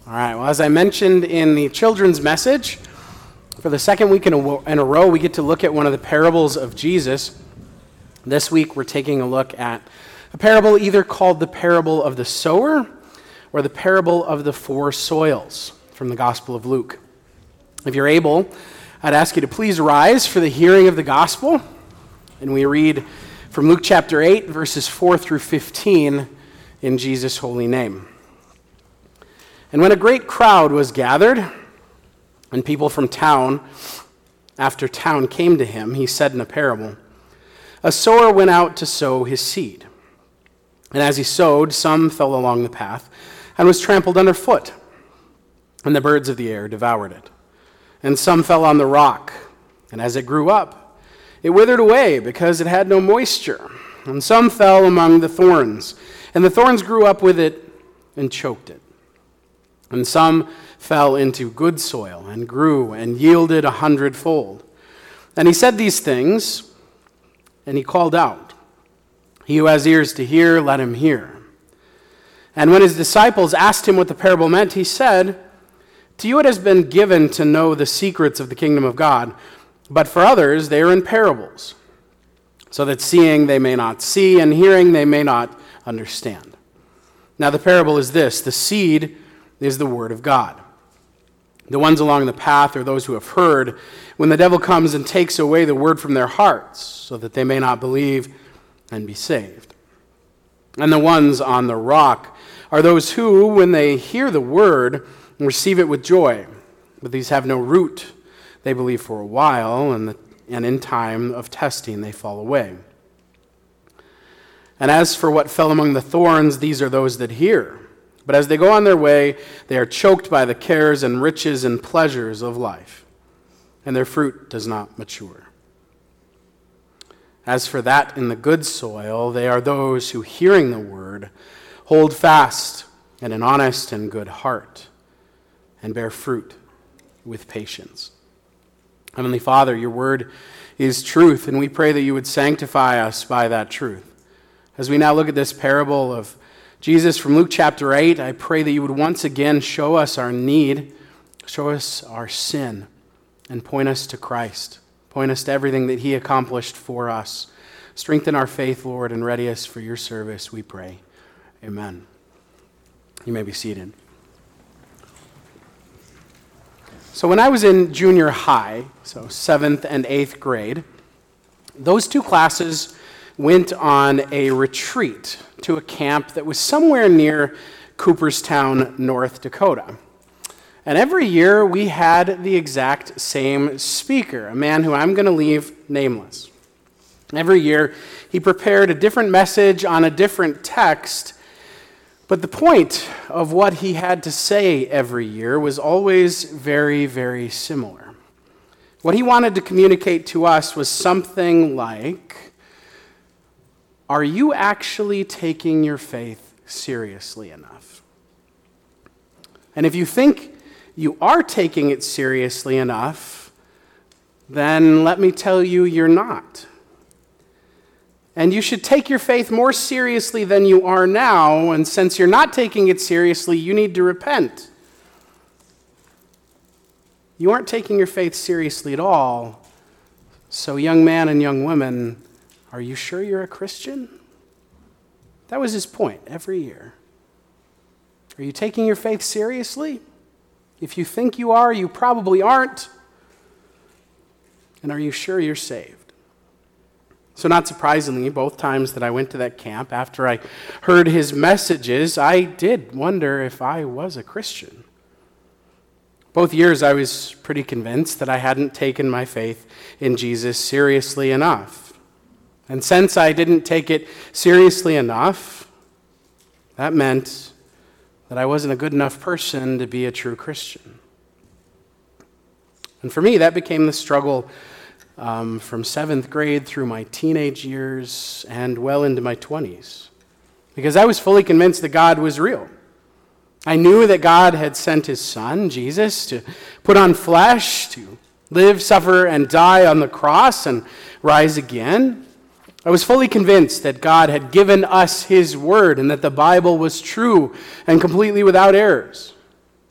All right, well, as I mentioned in the children's message, for the second week in a row, we get to look at one of the parables of Jesus. This week, we're taking a look at a parable either called the parable of the sower or the parable of the four soils from the Gospel of Luke. If you're able, I'd ask you to please rise for the hearing of the Gospel. And we read from Luke chapter 8, verses 4 through 15 in Jesus' holy name. And when a great crowd was gathered, and people from town after town came to him, he said in a parable, "A sower went out to sow his seed. And as he sowed, some fell along the path and was trampled underfoot, and the birds of the air devoured it. And some fell on the rock, and as it grew up, it withered away because it had no moisture. And some fell among the thorns, and the thorns grew up with it and choked it. And some fell into good soil and grew and yielded 100-fold. And he said these things, and he called out, 'He who has ears to hear, let him hear.' And when his disciples asked him what the parable meant, he said, 'To you it has been given to know the secrets of the kingdom of God, but for others they are in parables, so that seeing they may not see, and hearing they may not understand.' Now the parable is this: the seed is the word of God. The ones along the path are those who have heard, when the devil comes and takes away the word from their hearts, so that they may not believe and be saved. And the ones on the rock are those who, when they hear the word, receive it with joy. But these have no root. They believe for a while, and in time of testing they fall away. And as for what fell among the thorns, these are those that hear. But as they go on their way, they are choked by the cares and riches and pleasures of life, and their fruit does not mature. As for that in the good soil, they are those who, hearing the word, hold fast in an honest and good heart, and bear fruit with patience. Heavenly Father, your word is truth, and we pray that you would sanctify us by that truth. As we now look at this parable of Jesus from Luke chapter 8, I pray that you would once again show us our need, show us our sin, and point us to Christ. Point us to everything that he accomplished for us. Strengthen our faith, Lord, and ready us for your service, we pray. Amen. You may be seated. So when I was in junior high, so 7th and 8th grade, those two classes went on a retreat to a camp that was somewhere near Cooperstown, North Dakota. And every year we had the exact same speaker, a man who I'm going to leave nameless. Every year he prepared a different message on a different text, but the point of what he had to say every year was always very, very similar. What he wanted to communicate to us was something like, are you actually taking your faith seriously enough? And if you think you are taking it seriously enough, then let me tell you, you're not. And you should take your faith more seriously than you are now, and since you're not taking it seriously, you need to repent. You aren't taking your faith seriously at all, so young man and young woman, are you sure you're a Christian? That was his point every year. Are you taking your faith seriously? If you think you are, you probably aren't. And are you sure you're saved? So not surprisingly, both times that I went to that camp, after I heard his messages, I did wonder if I was a Christian. Both years I was pretty convinced that I hadn't taken my faith in Jesus seriously enough. And since I didn't take it seriously enough, that meant that I wasn't a good enough person to be a true Christian. And for me, that became the struggle from 7th grade through my teenage years and well into my 20s. Because I was fully convinced that God was real. I knew that God had sent his son, Jesus, to put on flesh, to live, suffer, and die on the cross and rise again. I was fully convinced that God had given us his word and that the Bible was true and completely without errors.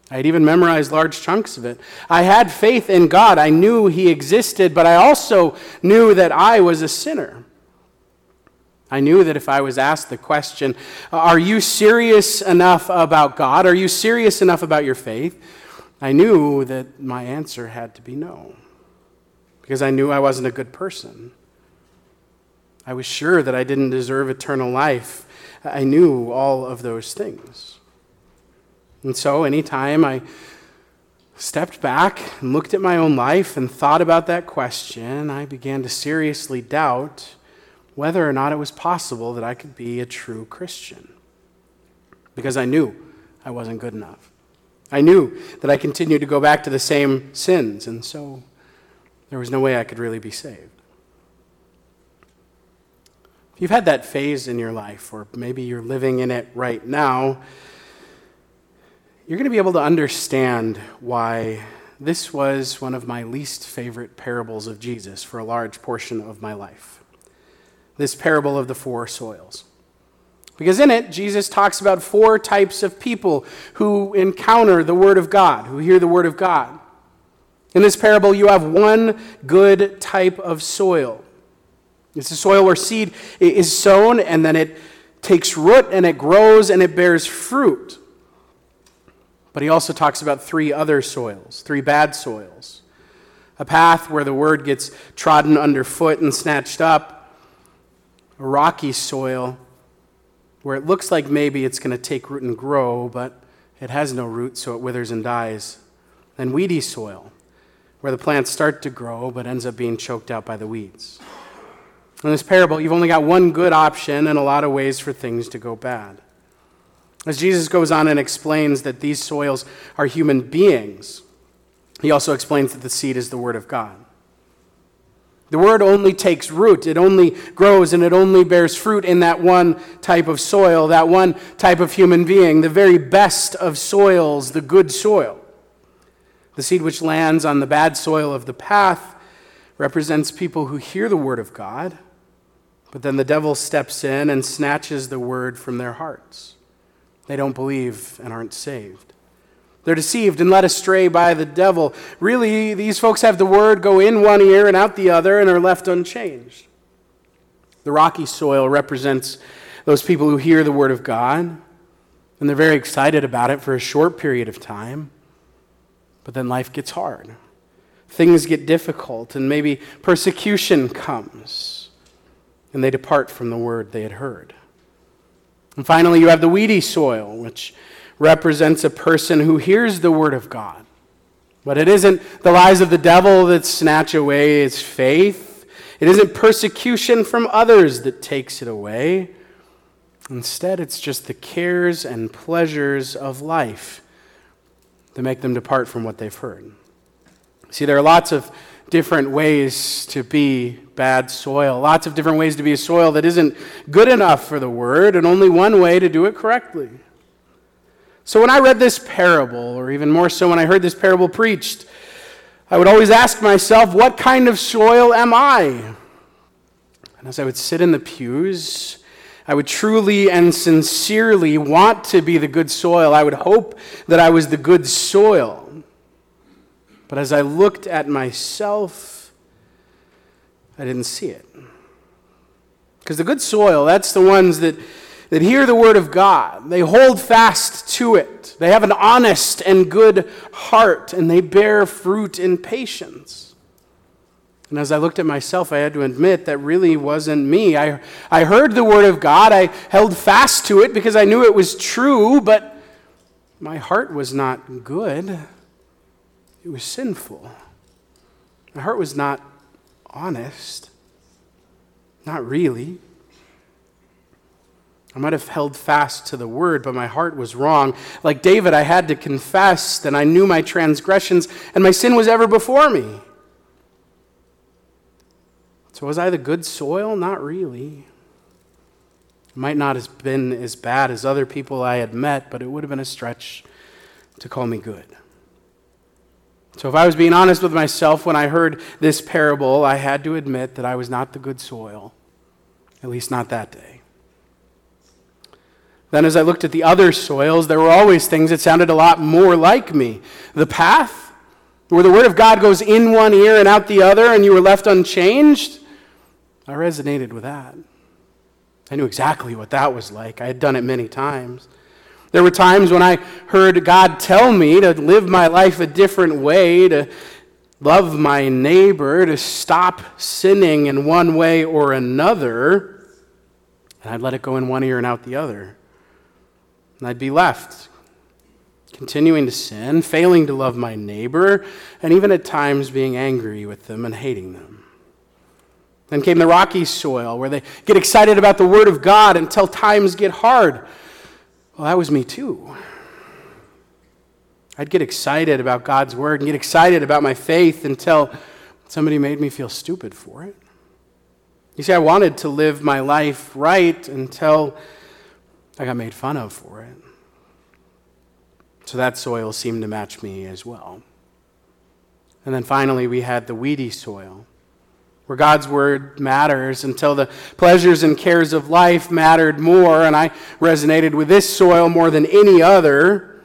I had even memorized large chunks of it. I had faith in God. I knew He existed, but I also knew that I was a sinner. I knew that if I was asked the question, are you serious enough about God? Are you serious enough about your faith? I knew that my answer had to be no, because I knew I wasn't a good person. I was sure that I didn't deserve eternal life. I knew all of those things. And so anytime I stepped back and looked at my own life and thought about that question, I began to seriously doubt whether or not it was possible that I could be a true Christian. Because I knew I wasn't good enough. I knew that I continued to go back to the same sins, and so there was no way I could really be saved. If you've had that phase in your life, or maybe you're living in it right now, you're going to be able to understand why this was one of my least favorite parables of Jesus for a large portion of my life. This parable of the four soils. Because in it, Jesus talks about four types of people who encounter the Word of God, who hear the Word of God. In this parable, you have one good type of soil. It's a soil where seed is sown, and then it takes root, and it grows, and it bears fruit. But he also talks about three other soils, three bad soils. A path where the Word gets trodden underfoot and snatched up. A rocky soil where it looks like maybe it's going to take root and grow, but it has no root, so it withers and dies. And weedy soil, where the plants start to grow, but ends up being choked out by the weeds. In this parable, you've only got one good option and a lot of ways for things to go bad. As Jesus goes on and explains that these soils are human beings, he also explains that the seed is the Word of God. The Word only takes root, it only grows, and it only bears fruit in that one type of soil, that one type of human being, the very best of soils, the good soil. The seed which lands on the bad soil of the path represents people who hear the Word of God, but then the devil steps in and snatches the Word from their hearts. They don't believe and aren't saved. They're deceived and led astray by the devil. Really, these folks have the Word go in one ear and out the other and are left unchanged. The rocky soil represents those people who hear the Word of God, and they're very excited about it for a short period of time, but then life gets hard. Things get difficult, and maybe persecution comes, and they depart from the Word they had heard. And finally, you have the weedy soil, which represents a person who hears the Word of God. But it isn't the lies of the devil that snatch away its faith. It isn't persecution from others that takes it away. Instead, it's just the cares and pleasures of life that make them depart from what they've heard. See, there are lots of different ways to be bad soil, lots of different ways to be a soil that isn't good enough for the Word, and only one way to do it correctly. So when I read this parable, or even more so when I heard this parable preached, I would always ask myself, what kind of soil am I? And as I would sit in the pews, I would truly and sincerely want to be the good soil. I would hope that I was the good soil. But as I looked at myself, I didn't see it. Because the good soil, that's the ones that hear the Word of God. They hold fast to it. They have an honest and good heart, and they bear fruit in patience. And as I looked at myself, I had to admit that really wasn't me. I heard the Word of God. I held fast to it because I knew it was true, but my heart was not good. It was sinful. My heart was not honest. Not really. I might have held fast to the Word, but my heart was wrong. Like David, I had to confess that I knew my transgressions and my sin was ever before me. So was I the good soil? Not really. It might not have been as bad as other people I had met, but it would have been a stretch to call me good. So if I was being honest with myself when I heard this parable, I had to admit that I was not the good soil, at least not that day. Then as I looked at the other soils, there were always things that sounded a lot more like me. The path, where the Word of God goes in one ear and out the other, and you were left unchanged, I resonated with that. I knew exactly what that was like. I had done it many times. There were times when I heard God tell me to live my life a different way, to love my neighbor, to stop sinning in one way or another, and I'd let it go in one ear and out the other. And I'd be left continuing to sin, failing to love my neighbor, and even at times being angry with them and hating them. Then came the rocky soil, where they get excited about the Word of God until times get hard. Well, that was me too. I'd get excited about God's Word and get excited about my faith until somebody made me feel stupid for it. You see, I wanted to live my life right until I got made fun of for it. So that soil seemed to match me as well. And then finally we had the weedy soil, where God's Word matters until the pleasures and cares of life mattered more, and I resonated with this soil more than any other.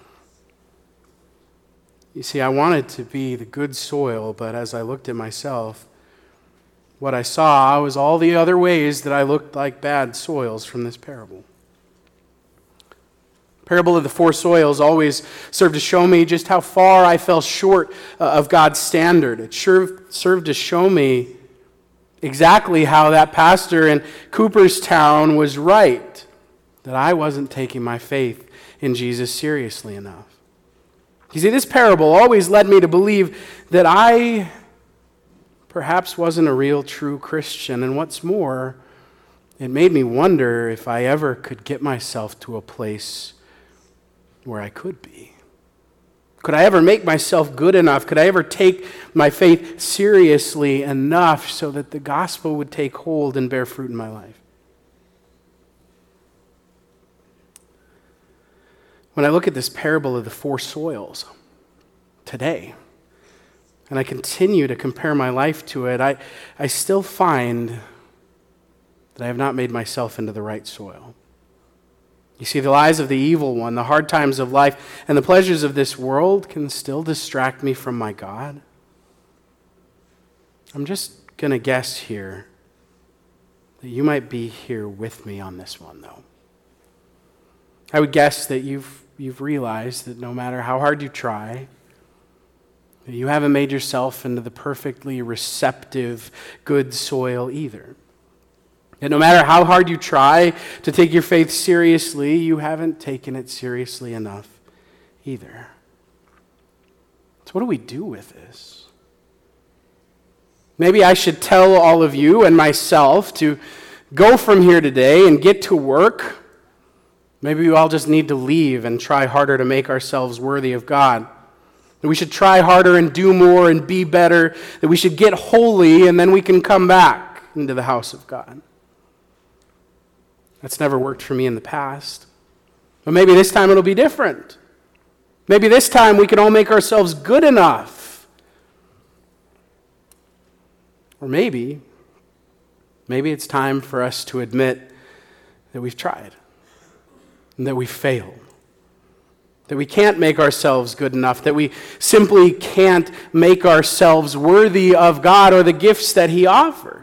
You see, I wanted to be the good soil, but as I looked at myself, what I saw was all the other ways that I looked like bad soils from this parable. Parable of the four soils always served to show me just how far I fell short of God's standard. It served to show me exactly how that pastor in Cooperstown was right, that I wasn't taking my faith in Jesus seriously enough. You see, this parable always led me to believe that I perhaps wasn't a real, true Christian. And what's more, it made me wonder if I ever could get myself to a place where I could be. Could I ever make myself good enough? Could I ever take my faith seriously enough so that the gospel would take hold and bear fruit in my life? When I look at this parable of the four soils today, and I continue to compare my life to it, I still find that I have not made myself into the right soil. You see, the lies of the evil one, the hard times of life, and the pleasures of this world can still distract me from my God. I'm just going to guess here that you might be here with me on this one, though. I would guess that you've realized that no matter how hard you try, that you haven't made yourself into the perfectly receptive, good soil either. And no matter how hard you try to take your faith seriously, you haven't taken it seriously enough either. So what do we do with this? Maybe I should tell all of you and myself to go from here today and get to work. Maybe we all just need to leave and try harder to make ourselves worthy of God. That we should try harder and do more and be better. That we should get holy and then we can come back into the house of God. That's never worked for me in the past. But maybe this time it'll be different. Maybe this time we can all make ourselves good enough. Or maybe it's time for us to admit that we've tried and that we've failed. That we can't make ourselves good enough. That we simply can't make ourselves worthy of God or the gifts that He offers.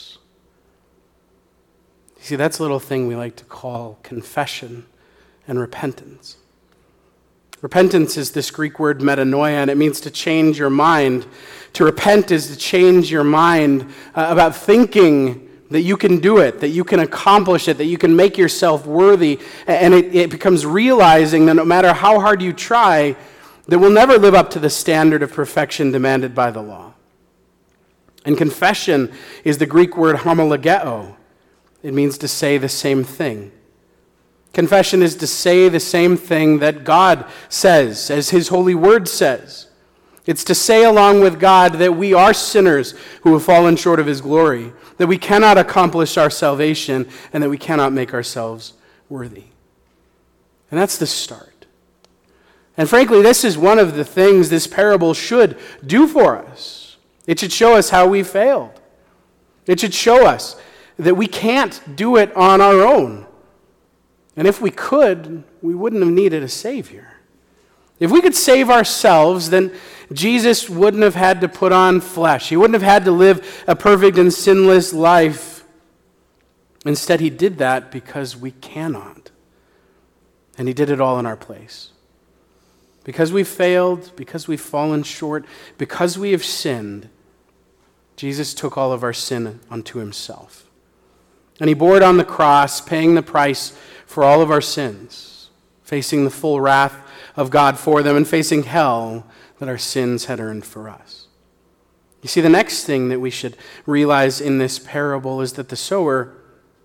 You see, that's a little thing we like to call confession and repentance. Repentance is this Greek word metanoia, and it means to change your mind. To repent is to change your mind about thinking that you can do it, that you can accomplish it, that you can make yourself worthy. And it becomes realizing that no matter how hard you try, that we'll never live up to the standard of perfection demanded by the law. And confession is the Greek word homologeo. It means to say the same thing. Confession is to say the same thing that God says, as His holy word says. It's to say along with God that we are sinners who have fallen short of His glory, that we cannot accomplish our salvation, and that we cannot make ourselves worthy. And that's the start. And frankly, this is one of the things this parable should do for us. It should show us how we failed. It should show us that we can't do it on our own. And if we could, we wouldn't have needed a Savior. If we could save ourselves, then Jesus wouldn't have had to put on flesh. He wouldn't have had to live a perfect and sinless life. Instead, he did that because we cannot. And he did it all in our place. Because we've failed, because we've fallen short, because we have sinned, Jesus took all of our sin unto himself. And he bore it on the cross, paying the price for all of our sins, facing the full wrath of God for them and facing hell that our sins had earned for us. You see, the next thing that we should realize in this parable is that the sower,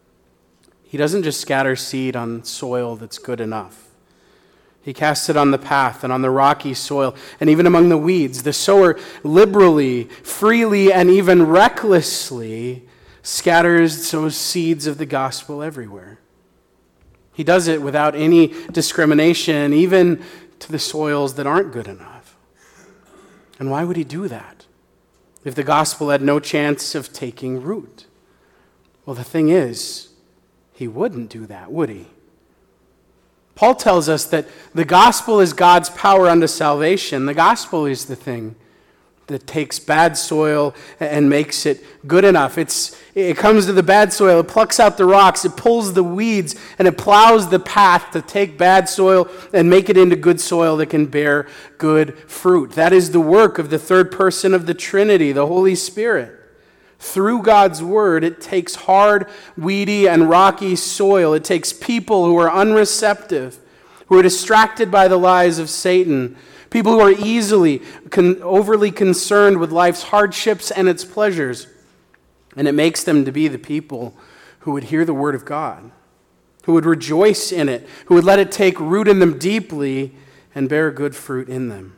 he doesn't just scatter seed on soil that's good enough. He casts it on the path and on the rocky soil and even among the weeds. The sower liberally, freely, and even recklessly scatters those seeds of the gospel everywhere. He does it without any discrimination, even to the soils that aren't good enough. And why would he do that if the gospel had no chance of taking root? Well, the thing is, he wouldn't do that, would he? Paul tells us that the gospel is God's power unto salvation. The gospel is the thing that takes bad soil and makes it good enough. It comes to the bad soil, it plucks out the rocks, it pulls the weeds, and it plows the path to take bad soil and make it into good soil that can bear good fruit. That is the work of the third person of the Trinity, the Holy Spirit. Through God's word, it takes hard, weedy, and rocky soil. It takes people who are unreceptive, who are distracted by the lies of Satan, people who are easily, overly concerned with life's hardships and its pleasures. And it makes them to be the people who would hear the word of God, who would rejoice in it, who would let it take root in them deeply and bear good fruit in them.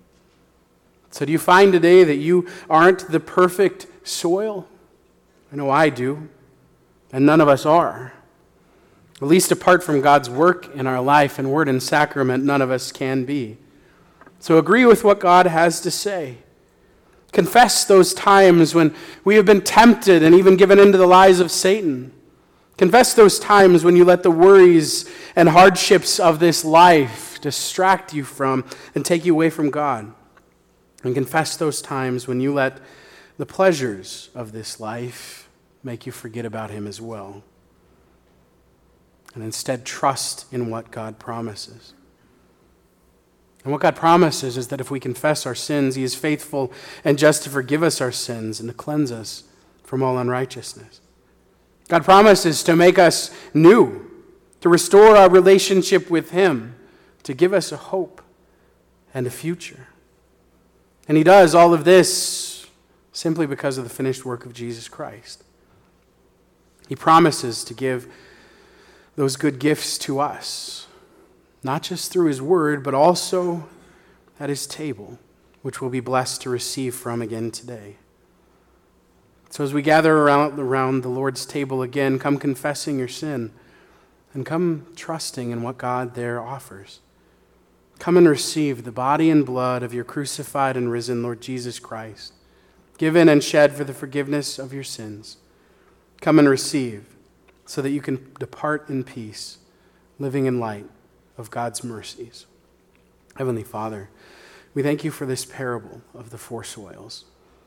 So do you find today that you aren't the perfect soil? I know I do, and none of us are. At least apart from God's work in our life and word and sacrament, none of us can be. So agree with what God has to say. Confess those times when we have been tempted and even given into the lies of Satan. Confess those times when you let the worries and hardships of this life distract you from and take you away from God. And confess those times when you let the pleasures of this life make you forget about him as well. And instead trust in what God promises. And what God promises is that if we confess our sins, he is faithful and just to forgive us our sins and to cleanse us from all unrighteousness. God promises to make us new, to restore our relationship with him, to give us a hope and a future. And he does all of this simply because of the finished work of Jesus Christ. He promises to give those good gifts to us, not just through his word, but also at his table, which we'll be blessed to receive from again today. So as we gather around the Lord's table again, come confessing your sin and come trusting in what God there offers. Come and receive the body and blood of your crucified and risen Lord Jesus Christ, given and shed for the forgiveness of your sins. Come and receive so that you can depart in peace, living in light of God's mercies. Heavenly Father, we thank you for this parable of the four soils.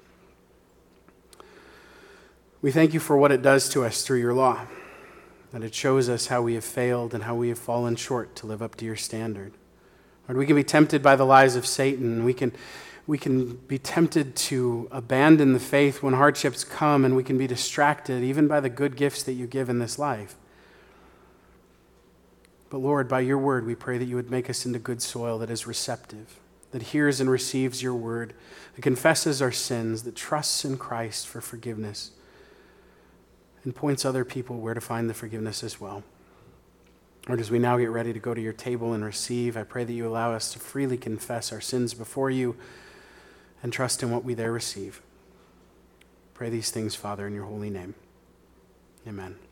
We thank you for what it does to us through your law, that it shows us how we have failed and how we have fallen short to live up to your standard. Lord, we can be tempted by the lies of Satan. We can be tempted to abandon the faith when hardships come, and we can be distracted even by the good gifts that you give in this life. But Lord, by your word, we pray that you would make us into good soil that is receptive, that hears and receives your word, that confesses our sins, that trusts in Christ for forgiveness, and points other people where to find the forgiveness as well. Lord, as we now get ready to go to your table and receive, I pray that you allow us to freely confess our sins before you and trust in what we there receive. Pray these things, Father, in your holy name. Amen.